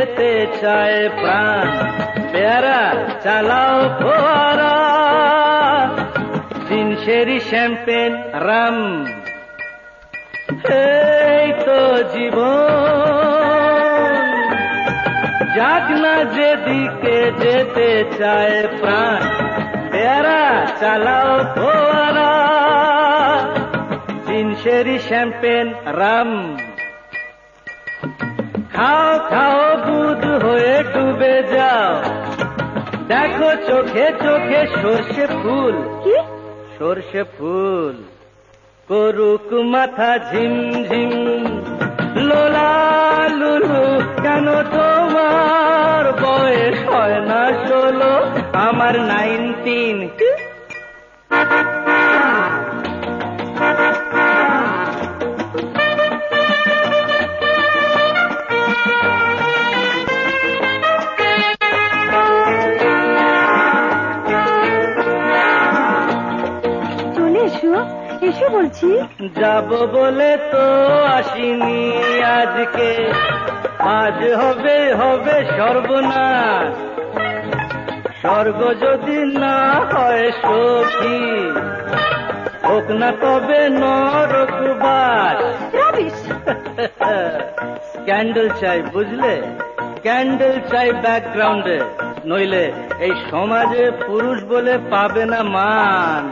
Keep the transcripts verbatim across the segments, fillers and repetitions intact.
যেতে চায় প্রাণ, পেয়ারা চালাও ফোয়ারা, জিনসেরি শ্যাম্পেন রাম, এই তো জীবন। যাক না যেদিকে যেতে চায় প্রাণ, পেয়ারা চালাও ফোয়ারা, জিনসেরি শ্যাম্পেন রাম। খাও খাও বুধ হয়ে ডুবে যাও, দেখো চোখে চোখে সর্ষে ফুল, কি সর্ষে ফুল করুক মাথা ঝিমঝিম। লোলা লুলু কেন তোমার বয়স হয় না ষোলো, আমার নাইনটিন। এসে বলছি যাব বলে তো আসিনি আজকে, আজ হবে হবে সর্বনাশ। স্বর্গ যদি না হয় সখী, হোক না তবে নরকবাস। স্ক্যান্ডেল চাই বুঝলে, স্ক্যান্ডেল চাই ব্যাকগ্রাউন্ডে, নইলে এই সমাজে পুরুষ বলে পাবে না মান।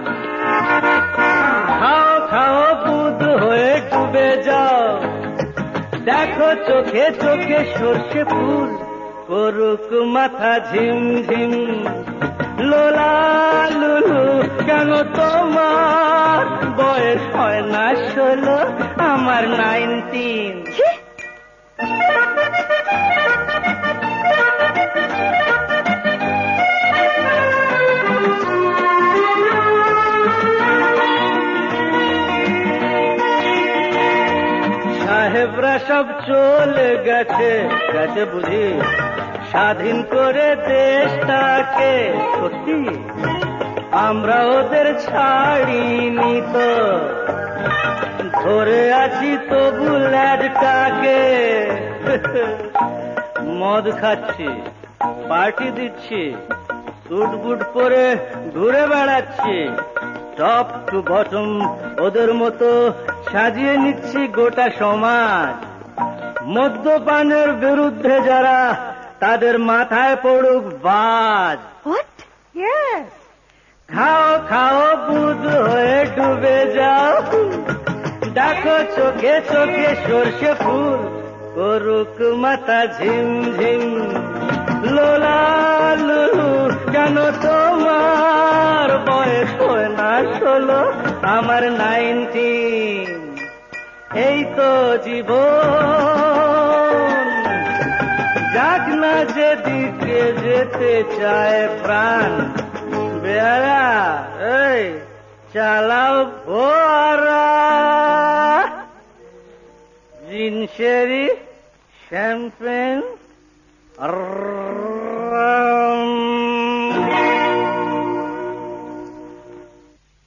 খাও খাও বুধ হয়ে ডুবে যাও, দেখো চোখে চোখে সর্ষে ফুল করুক মাথা ঝিমঝিম। লোলা লুলু কেন তোমার বয়স হয় না ষোলো, আমার নাইনটিন। সাহেবরা সব চলে গেছে গেছে বুঝি, স্বাধীন করে দেশটাকে। সত্যি আমরা ওদের ছাড়িনি তো, ধরে আছি তবু ল্যাডটাকে। মদ খাচ্ছি, পার্টি দিচ্ছি, স্যুট বুট পরে ঘুরে বেড়াচ্ছি, টপ টু বটম ওদের মতো সাজিয়ে নিচ্ছি গোটা সমাজ। মদ্যপানের বিরুদ্ধে যারা, তাদের মাথায় পড়ুক বাজ। খাও খাও বুধ হয়ে ডুবে যাও, দেখো চোখে চোখে সর্ষে ফুল করুক মাথা ঝিমঝিম। লোলা লুলু কেন তোমার বয়স হয় না ষোলো, আমার নাইনটিন। এই তো জীবন, যাক না যেদিকে যেতে চায় প্রাণ,